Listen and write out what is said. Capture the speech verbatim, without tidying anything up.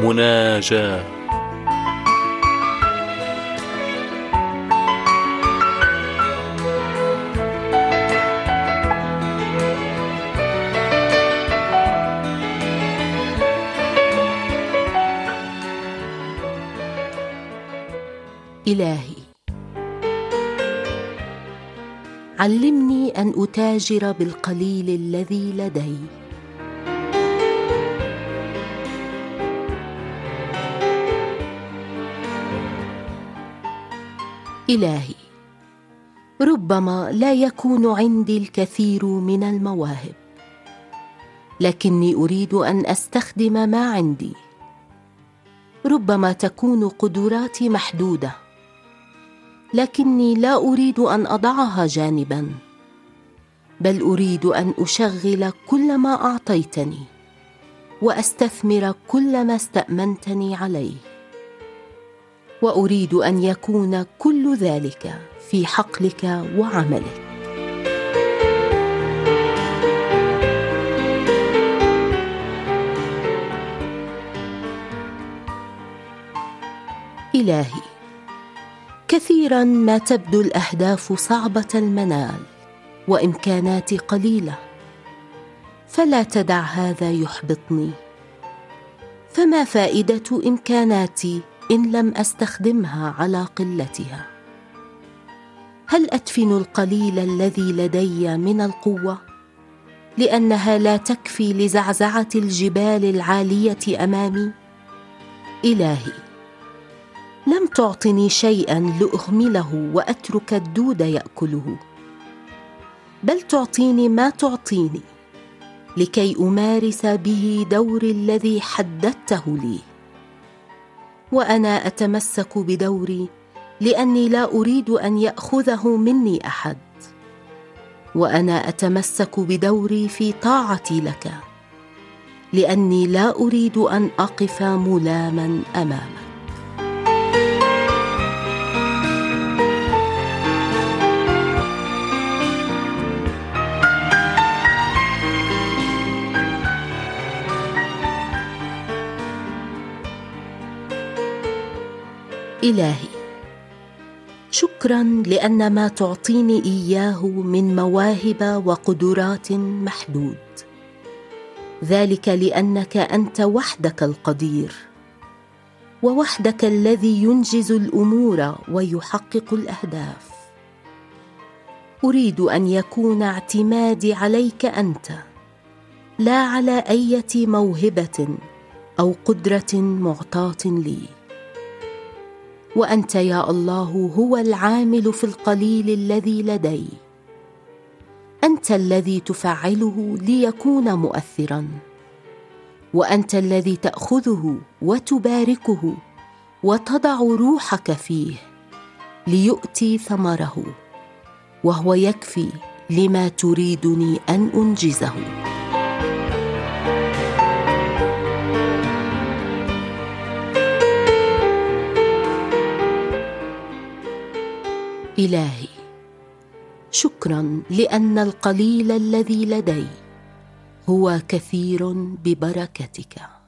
مناجاة. إلهي، علمني أن أتاجر بالقليل الذي لدي. إلهي، ربما لا يكون عندي الكثير من المواهب، لكني أريد أن أستخدم ما عندي. ربما تكون قدراتي محدودة، لكني لا أريد أن أضعها جانباً، بل أريد أن أشغل كل ما أعطيتني وأستثمر كل ما استأمنتني عليه، وأريد أن يكون كل ذلك في حقلك وعملك. إلهي، كثيراً ما تبدو الأهداف صعبة المنال وإمكاناتي قليلة، فلا تدع هذا يحبطني. فما فائدة إمكاناتي إن لم أستخدمها على قلتها؟ هل أدفن القليل الذي لدي من القوة لأنها لا تكفي لزعزعة الجبال العالية أمامي؟ إلهي، لم تعطني شيئاً لأهمله وأترك الدود يأكله، بل تعطيني ما تعطيني لكي أمارس به دوري الذي حددته لي. وأنا أتمسك بدوري لأني لا أريد أن يأخذه مني أحد، وأنا أتمسك بدوري في طاعتي لك لأني لا أريد أن أقف ملاما أمامك. إلهي، شكراً لأن ما تعطيني إياه من مواهب وقدرات محدود، ذلك لأنك أنت وحدك القدير، ووحدك الذي ينجز الأمور ويحقق الأهداف. أريد أن يكون اعتمادي عليك أنت، لا على أي موهبة أو قدرة معطاة لي. وأنت يا الله هو العامل في القليل الذي لدي، أنت الذي تفعله ليكون مؤثراً، وأنت الذي تأخذه وتباركه وتضع روحك فيه ليؤتي ثمره، وهو يكفي لما تريدني أن أنجزه. إلهي، شكراً لأن القليل الذي لدي هو كثير ببركتك.